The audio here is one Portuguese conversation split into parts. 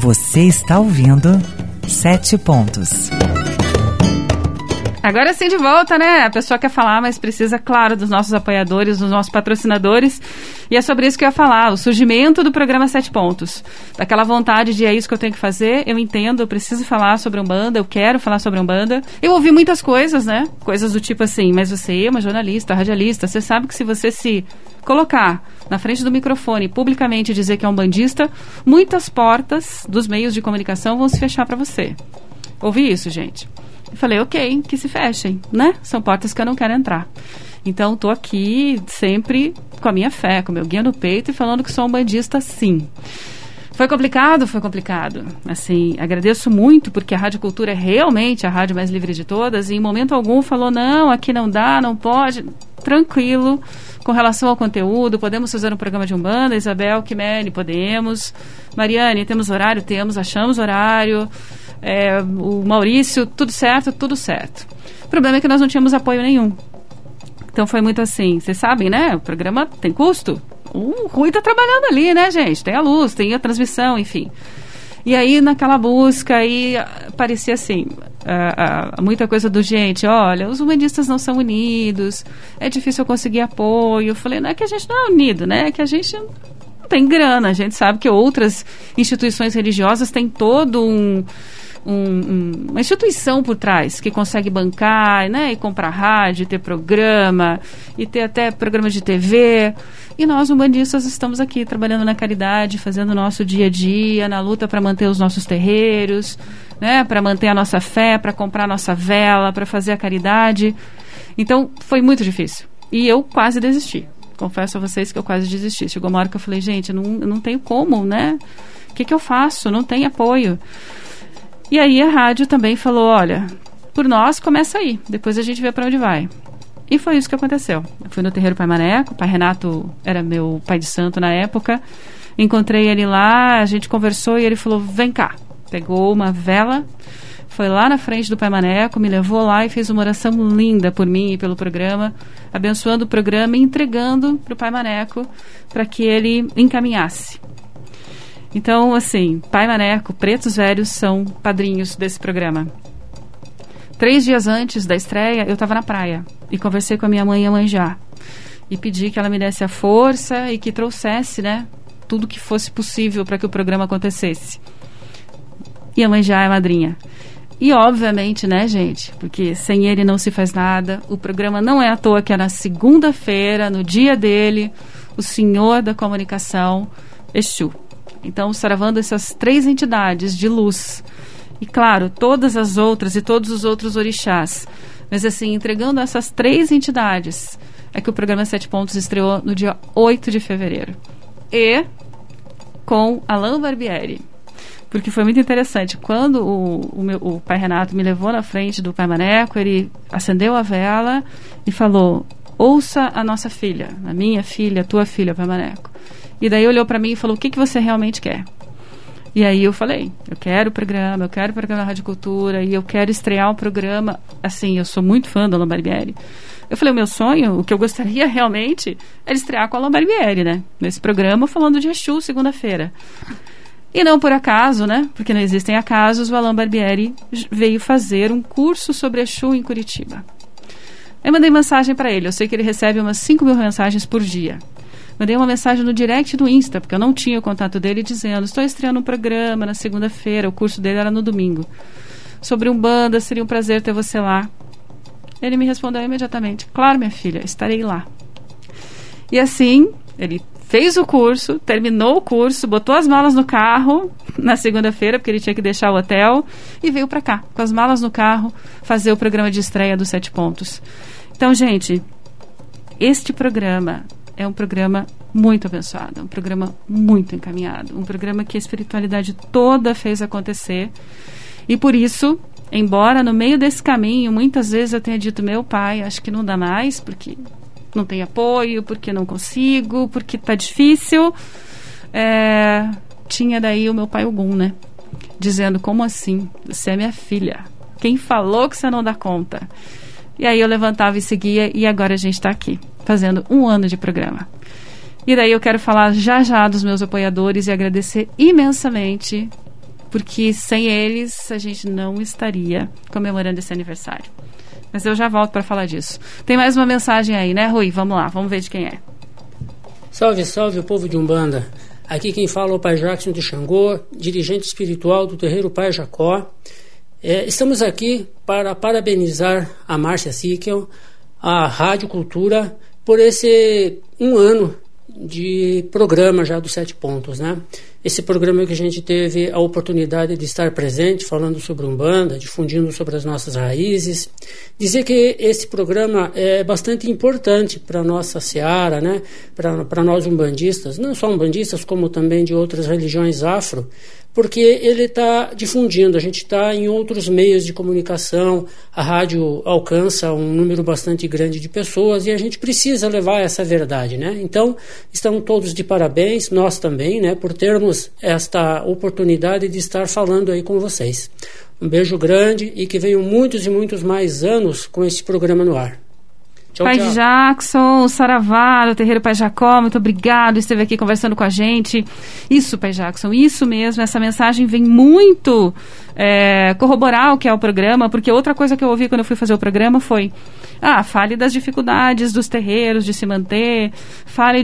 Você está ouvindo 7 Pontos. Agora sim, de volta, né? A pessoa quer falar, mas precisa, claro, dos nossos apoiadores, dos nossos patrocinadores. E é sobre isso que eu ia falar, o surgimento do programa 7 Pontos. Daquela vontade de é isso que eu tenho que fazer, eu entendo, eu preciso falar sobre Umbanda, eu quero falar sobre Umbanda. Eu ouvi muitas coisas, né? Coisas do tipo assim, mas você é uma jornalista, radialista, você sabe que se você se colocar na frente do microfone e publicamente dizer que é umbandista, muitas portas dos meios de comunicação vão se fechar para você. Ouvi isso, gente. Eu falei, ok, que se fechem, né? São portas que eu não quero entrar. Então, estou aqui sempre com a minha fé, com o meu guia no peito e falando que sou umbandista, sim. Foi complicado? Foi complicado. Assim, agradeço muito, porque a Rádio Cultura é realmente a rádio mais livre de todas, e em momento algum falou, não, aqui não dá, não pode. Tranquilo, com relação ao conteúdo, podemos fazer um programa de Umbanda, Isabel, Kimeli, podemos. Mariane, temos horário? Temos, achamos horário. O Maurício, tudo certo, tudo certo. O problema é que nós não tínhamos apoio nenhum. Então foi muito assim, vocês sabem, né? O programa tem custo. O Rui tá trabalhando ali, né, gente? Tem a luz, tem a transmissão, enfim. E aí, naquela busca, aí parecia assim, muita coisa do gente, olha, os umbandistas não são unidos, é difícil eu conseguir apoio. Eu falei, não é que a gente não é unido, né? É que a gente não tem grana. A gente sabe que outras instituições religiosas têm todo uma instituição por trás que consegue bancar, né, e comprar rádio, ter programa, e ter até programa de TV. E nós, umbandistas, estamos aqui trabalhando na caridade, fazendo o nosso dia a dia, na luta para manter os nossos terreiros, né, para manter a nossa fé, para comprar a nossa vela, para fazer a caridade. Então, foi muito difícil. E eu quase desisti. Confesso a vocês que eu quase desisti. Chegou uma hora que eu falei, gente, eu não tenho como, né? O que eu faço? Não tem apoio. E aí a rádio também falou, olha, por nós começa aí, depois a gente vê para onde vai. E foi isso que aconteceu. Eu fui no terreiro Pai Maneco, o Pai Renato era meu pai de santo na época, encontrei ele lá, a gente conversou e ele falou, vem cá. Pegou uma vela, foi lá na frente do Pai Maneco, me levou lá e fez uma oração linda por mim e pelo programa, abençoando o programa e entregando para o Pai Maneco para que ele encaminhasse. Então, assim, Pai Maneco, Pretos Velhos são padrinhos desse programa. 3 dias antes da estreia, eu estava na praia e conversei com a minha mãe Iemanjá e pedi que ela me desse a força e que trouxesse, né, tudo que fosse possível para que o programa acontecesse. Iemanjá é madrinha. E, obviamente, né, gente, porque sem ele não se faz nada, o programa não é à toa que é na segunda-feira, no dia dele, o Senhor da Comunicação, Exu. Então, saravando essas 3 entidades de luz. E, claro, todas as outras e todos os outros orixás. Mas, assim, entregando essas 3 entidades, é que o programa 7 Pontos estreou no dia 8 de fevereiro. E com Alain Barbieri. Porque foi muito interessante. Quando o Pai Renato me levou na frente do Pai Maneco, ele acendeu a vela e falou, ouça a nossa filha, a minha filha, a tua filha, Pai Maneco. E daí olhou para mim e falou, o que você realmente quer? E aí eu falei, eu quero o programa da Rádio Cultura, e eu quero estrear o programa. Assim, eu sou muito fã do Alain Barbieri. Eu falei, o meu sonho, o que eu gostaria realmente, era estrear com o Alain Barbieri, né? Nesse programa, falando de Exu, segunda-feira. E não por acaso, né? Porque não existem acasos, o Alain Barbieri veio fazer um curso sobre Exu em Curitiba. Eu mandei mensagem para ele, eu sei que ele recebe umas 5.000 mensagens por dia. Mandei uma mensagem no direct do Insta, porque eu não tinha o contato dele, dizendo, estou estreando um programa na segunda-feira, o curso dele era no domingo. Sobre Umbanda, seria um prazer ter você lá. Ele me respondeu imediatamente, claro, minha filha, estarei lá. E assim, ele fez o curso, terminou o curso, botou as malas no carro na segunda-feira, porque ele tinha que deixar o hotel, e veio para cá, com as malas no carro, fazer o programa de estreia dos 7 Pontos. Então, gente, este programa é um programa muito abençoado, um programa muito encaminhado, um programa que a espiritualidade toda fez acontecer. E por isso, embora no meio desse caminho, muitas vezes eu tenha dito, meu pai, acho que não dá mais, porque não tem apoio, porque não consigo, porque tá difícil, tinha daí o meu pai Ogum, né? Dizendo, como assim? Você é minha filha. Quem falou que você não dá conta? E aí eu levantava e seguia, e agora a gente está aqui, fazendo 1 ano de programa. E daí eu quero falar já dos meus apoiadores e agradecer imensamente porque sem eles a gente não estaria comemorando esse aniversário. Mas eu já volto para falar disso. Tem mais uma mensagem aí, né, Rui? Vamos lá, vamos ver de quem é. Salve, salve o povo de Umbanda. Aqui quem fala é o Pai Jackson de Xangô, dirigente espiritual do terreiro Pai Jacó. Estamos aqui para parabenizar a Márcia Sickel, a Rádio Cultura, por esse 1 ano de programa já dos 7 pontos, né? Esse programa que a gente teve a oportunidade de estar presente, falando sobre Umbanda, difundindo sobre as nossas raízes. Dizer que esse programa é bastante importante para a nossa seara, né? Para nós umbandistas, não só umbandistas, como também de outras religiões afro, porque ele está difundindo, a gente está em outros meios de comunicação, a rádio alcança um número bastante grande de pessoas e a gente precisa levar essa verdade, né? Então, estão todos de parabéns, nós também, né, por termos esta oportunidade de estar falando aí com vocês. Um beijo grande e que venham muitos e muitos mais anos com esse programa no ar. Tchau, Pai tchau. Jackson, Saravá, do terreiro Pai Jacó, muito obrigado, esteve aqui conversando com a gente. Isso, Pai Jackson, isso mesmo, essa mensagem vem muito corroborar o que é o programa, porque outra coisa que eu ouvi quando eu fui fazer o programa foi: fale das dificuldades dos terreiros de se manter, fale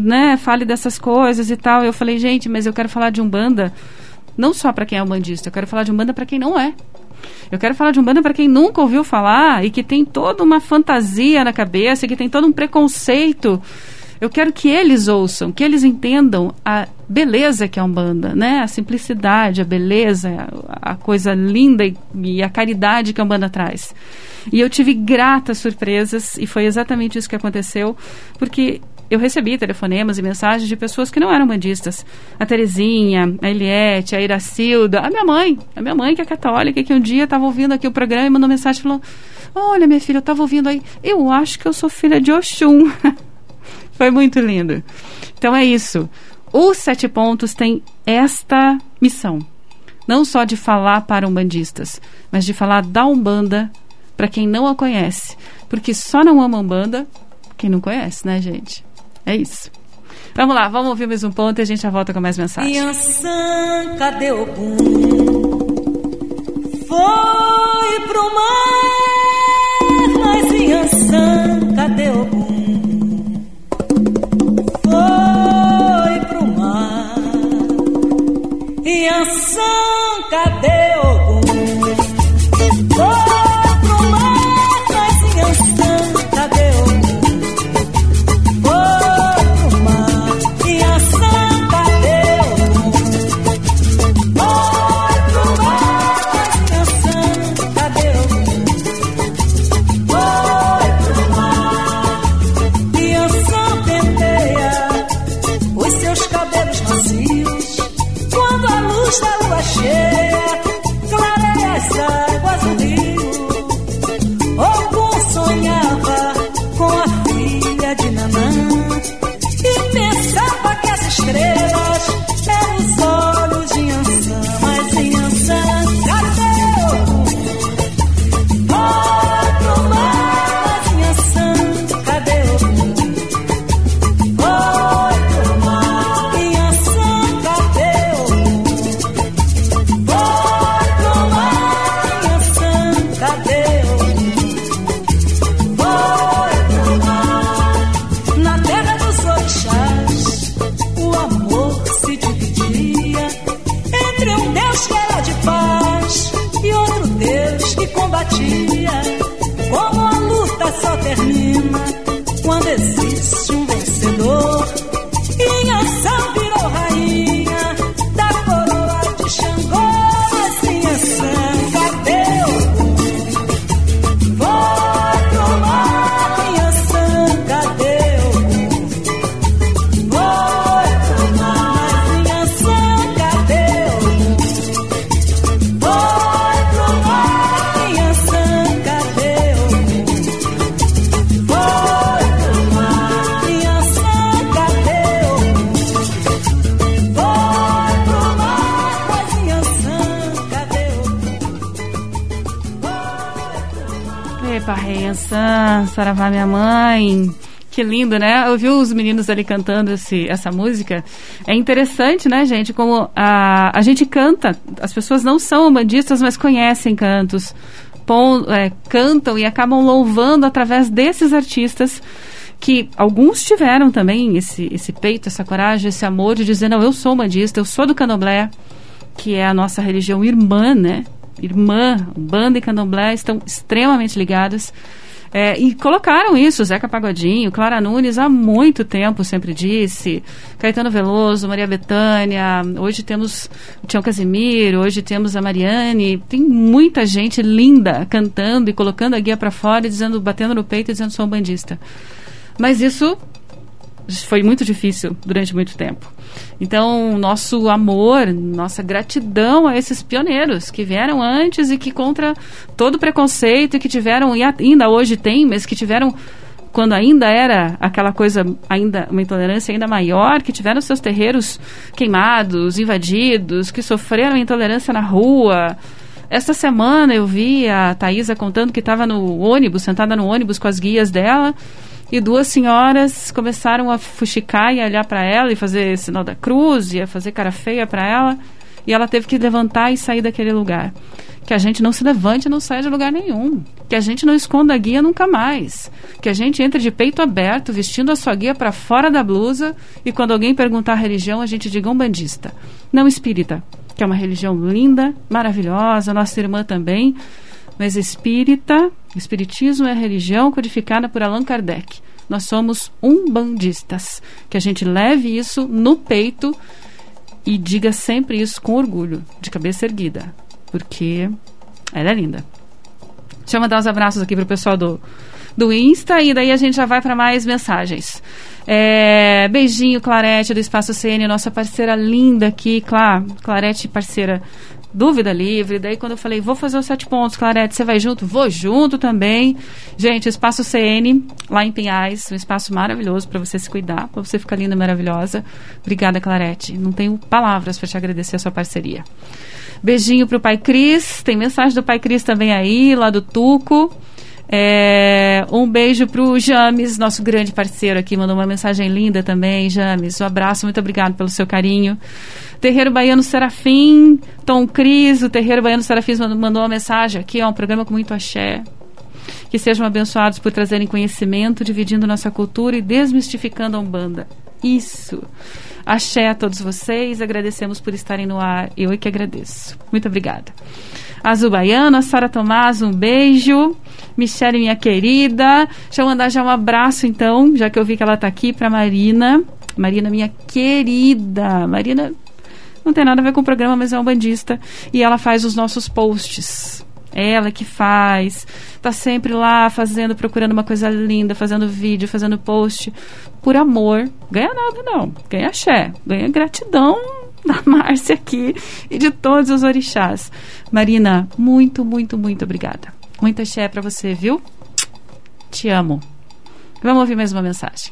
dessas coisas e tal. Eu falei, gente, mas eu quero falar de Umbanda não só para quem é umbandista, eu quero falar de Umbanda para quem não é. Eu quero falar de Umbanda para quem nunca ouviu falar e que tem toda uma fantasia na cabeça, que tem todo um preconceito. Eu quero que eles ouçam, que eles entendam a beleza que é a Umbanda, né? A simplicidade, a beleza, a coisa linda e a caridade que a Umbanda traz. E eu tive gratas surpresas e foi exatamente isso que aconteceu, porque eu recebi telefonemas e mensagens de pessoas que não eram bandistas. A Terezinha, a Eliette, a Iracilda, a minha mãe que é católica, que um dia estava ouvindo aqui o programa e mandou mensagem falando: olha, minha filha, eu estava ouvindo aí, eu acho que eu sou filha de Oxum. Foi muito lindo. Então é isso. Os 7 pontos tem esta missão. Não só de falar para umbandistas, mas de falar da Umbanda para quem não a conhece. Porque só não ama Umbanda quem não conhece, né, gente? É isso. Vamos lá, vamos ouvir mais um ponto e a gente já volta com mais mensagens. Yansan, cadê Ogum? Foi pro mar, mas Yansan, cadê Ogum? Foi pro mar. Yansan, cadê Ogum? Foi pro mar, mas Yansan, cadê Ogum? Saravá, minha mãe, Que lindo, né? Ouvir os meninos ali cantando essa música. É interessante, né, gente? Como a gente canta, as pessoas não são umbandistas, mas conhecem cantos, cantam e acabam louvando através desses artistas, que alguns tiveram também esse peito, essa coragem, esse amor de dizer, não, eu sou umbandista, eu sou do candomblé, que é a nossa religião irmã, né? Irmã, Umbanda e candomblé estão extremamente ligadas. E colocaram isso, Zeca Pagodinho, Clara Nunes, há muito tempo sempre disse, Caetano Veloso, Maria Bethânia, hoje temos o Tião Casimiro, hoje temos a Mariane, tem muita gente linda cantando e colocando a guia para fora, dizendo, batendo no peito e dizendo, sou umbandista. Mas isso foi muito difícil durante muito tempo. Então, nosso amor, nossa gratidão a esses pioneiros que vieram antes e que contra todo preconceito, e que tiveram, e ainda hoje tem, mas que tiveram, quando ainda era aquela coisa, ainda uma intolerância ainda maior, que tiveram seus terreiros queimados, invadidos, que sofreram intolerância na rua. Esta semana eu vi a Thaisa contando que estava no ônibus, sentada no ônibus com as guias dela, e duas senhoras começaram a fuxicar e a olhar para ela e fazer sinal da cruz e a fazer cara feia para ela, e ela teve que levantar e sair daquele lugar. Que a gente não se levante e não saia de lugar nenhum, que a gente não esconda a guia nunca mais, que a gente entre de peito aberto, vestindo a sua guia para fora da blusa, e quando alguém perguntar a religião, a gente diga umbandista, não espírita, que é uma religião linda, maravilhosa, nossa irmã também, mas espiritismo é a religião codificada por Allan Kardec. Nós somos umbandistas. Que a gente leve isso no peito e diga sempre isso com orgulho, de cabeça erguida, porque ela é linda. Deixa eu mandar uns abraços aqui pro pessoal do Insta, e daí a gente já vai para mais mensagens. Beijinho, Clarete, do Espaço CN, nossa parceira linda aqui, Clarete, parceira Dúvida Livre. Daí quando eu falei, vou fazer os 7 pontos, Clarete, você vai junto? Vou junto também. Gente, Espaço CN, lá em Pinhais, um espaço maravilhoso para você se cuidar, para você ficar linda e maravilhosa. Obrigada, Clarete. Não tenho palavras para te agradecer a sua parceria. Beijinho pro Pai Cris, tem mensagem do Pai Cris também aí, lá do Tuco. Um beijo pro James, nosso grande parceiro aqui, mandou uma mensagem linda também. James, um abraço, muito obrigado pelo seu carinho. Terreiro Baiano Serafim, Tom Cris, o Terreiro Baiano Serafim mandou uma mensagem aqui, um programa com muito axé. Que sejam abençoados por trazerem conhecimento, dividindo nossa cultura e desmistificando a Umbanda. Isso. Axé a todos vocês, agradecemos por estarem no ar. Eu é que agradeço. Muito obrigada. Azul Baiano, a Sara Tomás, um beijo. Michele, minha querida. Deixa eu mandar já um abraço, então, já que eu vi que ela está aqui, para Marina. Marina, minha querida. Marina não tem nada a ver com o programa, mas é umbandista. E ela faz os nossos posts. Ela que faz. Está sempre lá fazendo, procurando uma coisa linda, fazendo vídeo, fazendo post. Por amor. Ganha nada, não. Ganha axé. Ganha gratidão da Márcia aqui e de todos os orixás. Marina, muito, muito, muito obrigada. Muita axé para você, viu? Te amo. Vamos ouvir mais uma mensagem.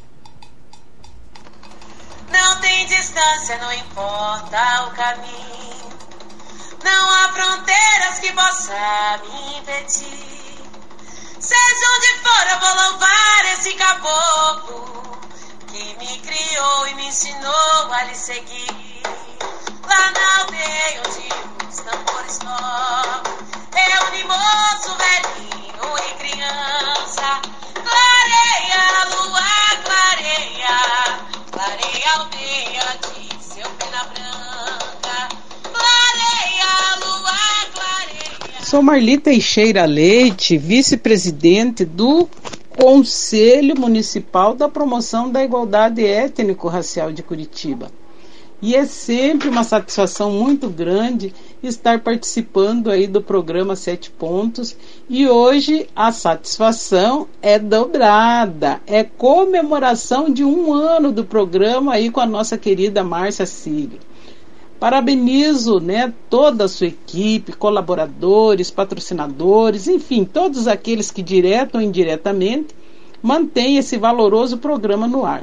Não tem distância, não importa o caminho. Não há fronteiras que possam me impedir. Seja onde for, eu vou louvar esse caboclo que me criou e me ensinou a lhe seguir. Lá na aldeia onde os tambores tocam, eu de moço, velhinho e criança. Clareia a lua, clareia, clareia a aldeia de seu pena branca. Clareia a lua, clareia. Sou Marli Teixeira Leite, vice-presidente do Conselho Municipal da Promoção da Igualdade Étnico-Racial de Curitiba. E é sempre uma satisfação muito grande estar participando aí do programa 7 Pontos. E hoje a satisfação é dobrada. É comemoração de 1 ano do programa aí com a nossa querida Márcia Cílio. Parabenizo, toda a sua equipe, colaboradores, patrocinadores, enfim, todos aqueles que direto ou indiretamente mantêm esse valoroso programa no ar.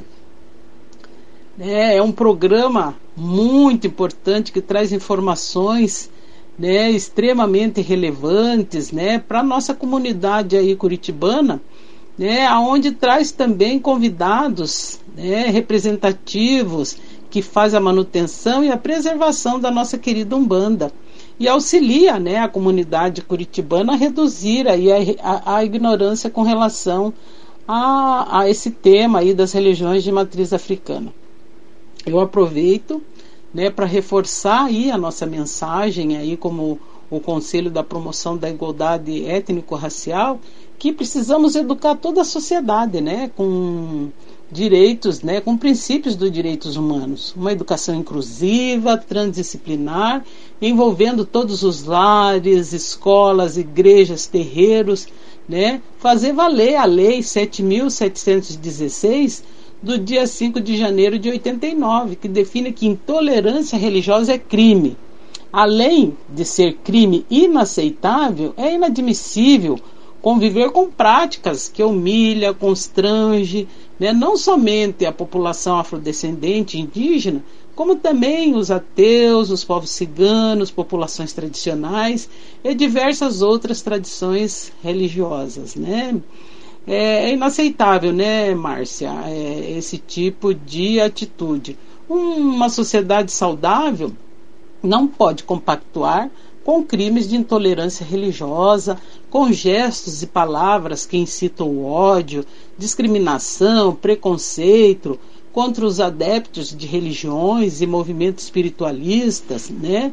É um programa muito importante que traz informações extremamente relevantes para a nossa comunidade aí curitibana, né, onde traz também convidados, né, representativos que fazem a manutenção e a preservação da nossa querida Umbanda e auxilia, né, a comunidade curitibana a reduzir aí a ignorância com relação a esse tema aí das religiões de matriz africana. Eu aproveito, né, para reforçar aí a nossa mensagem aí como o Conselho da Promoção da Igualdade Étnico-Racial, que precisamos educar toda a sociedade, né, com direitos, né, com princípios dos direitos humanos. Uma educação inclusiva, transdisciplinar, envolvendo todos os lares, escolas, igrejas, terreiros, né, fazer valer a Lei 7.716 do dia 5 de janeiro de 89, que define que intolerância religiosa é crime. Além de ser crime inaceitável, é inadmissível conviver com práticas que humilham, constrange, né, não somente a população afrodescendente indígena, como também os ateus, os povos ciganos, populações tradicionais e diversas outras tradições religiosas, né? É inaceitável, né, Márcia, esse tipo de atitude. Uma sociedade saudável não pode compactuar com crimes de intolerância religiosa, com gestos e palavras que incitam o ódio, discriminação, preconceito contra os adeptos de religiões e movimentos espiritualistas, né?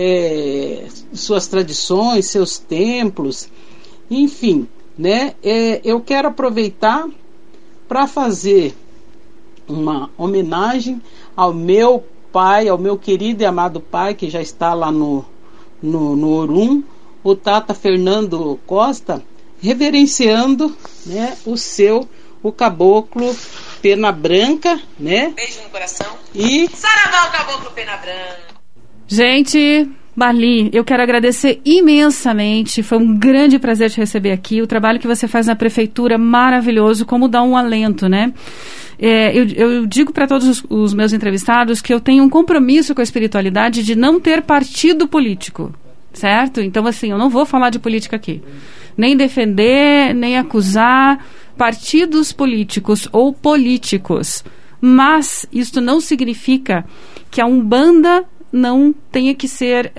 Suas tradições, seus templos, enfim, né? Eu quero aproveitar para fazer uma homenagem ao meu pai, ao meu querido e amado pai, que já está lá no Orum, o Tata Fernando Costa, reverenciando, né, o caboclo Pena Branca, né? Beijo no coração. E Saravá, o caboclo Pena Branca. Gente, Marli, eu quero agradecer imensamente, foi um grande prazer te receber aqui, o trabalho que você faz na prefeitura, maravilhoso, como dá um alento, né? Eu digo para todos os meus entrevistados que eu tenho um compromisso com a espiritualidade de não ter partido político, certo? Então, assim, eu não vou falar de política aqui. Nem defender, nem acusar partidos políticos ou políticos. Mas isso não significa que a Umbanda não tenha que ser...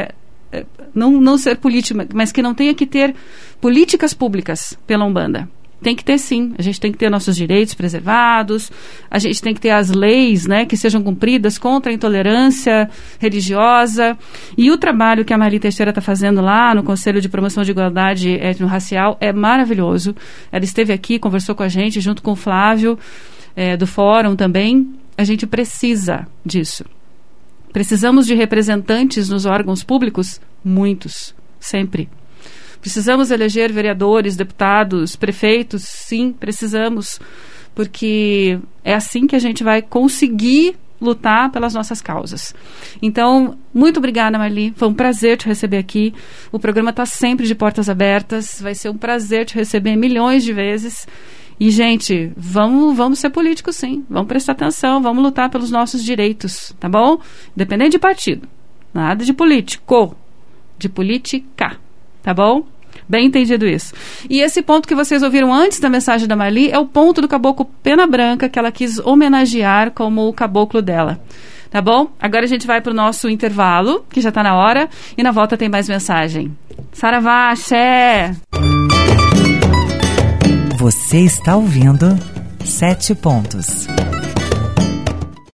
não ser política, mas que não tenha que ter políticas públicas pela Umbanda. Tem que ter, sim. A gente tem que ter nossos direitos preservados, a gente tem que ter as leis, né, que sejam cumpridas contra a intolerância religiosa. E o trabalho que a Marli Teixeira está fazendo lá no Conselho de Promoção de Igualdade Étnico-Racial é maravilhoso. Ela esteve aqui, conversou com a gente, junto com o Flávio, do Fórum também. A gente precisa disso. Precisamos de representantes nos órgãos públicos? Muitos. Sempre. Precisamos eleger vereadores, deputados, prefeitos? Sim, precisamos, porque é assim que a gente vai conseguir lutar pelas nossas causas. Então, muito obrigada, Marli, foi um prazer te receber aqui, o programa está sempre de portas abertas, vai ser um prazer te receber milhões de vezes, e gente, vamos ser políticos sim, vamos prestar atenção, vamos lutar pelos nossos direitos, tá bom? Independente de partido, nada de político, de política. Tá bom? Bem entendido isso. E esse ponto que vocês ouviram antes da mensagem da Marli é o ponto do caboclo Pena Branca, que ela quis homenagear como o caboclo dela. Tá bom? Agora a gente vai pro nosso intervalo, que já tá na hora, e na volta tem mais mensagem. Saravá, axé! Você está ouvindo 7 pontos.